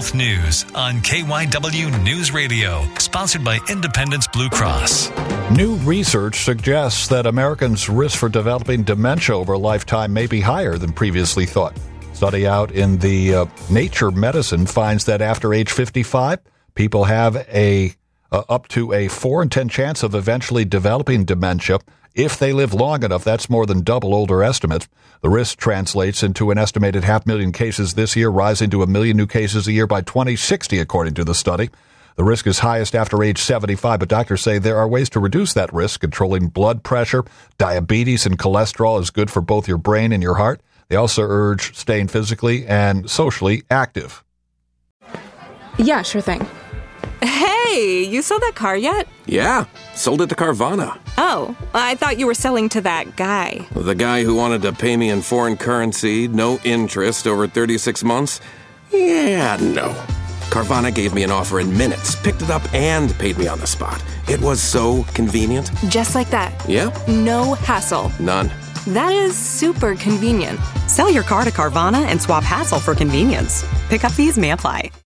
Health News on KYW News Radio, sponsored by Independence Blue Cross. New research suggests that Americans' risk for developing dementia over a lifetime may be higher than previously thought. Study out in the Nature Medicine finds that after age 55, people have up to a 4 in 10 chance of eventually developing dementia. If they live long enough, that's more than double older estimates. The risk translates into an estimated 500,000 cases this year, rising to 1 million new cases a year by 2060, according to the study. The risk is highest after age 75, but doctors say there are ways to reduce that risk. Controlling blood pressure, diabetes, and cholesterol is good for both your brain and your heart. They also urge staying physically and socially active. Yeah, sure thing. Hey, you sold that car yet? Yeah, sold it to Carvana. Oh, I thought you were selling to that guy. The guy who wanted to pay me in foreign currency, no interest, over 36 months? Yeah, no. Carvana gave me an offer in minutes, picked it up, and paid me on the spot. It was so convenient. Just like that. Yeah? No hassle. None. That is super convenient. Sell your car to Carvana and swap hassle for convenience. Pickup fees may apply.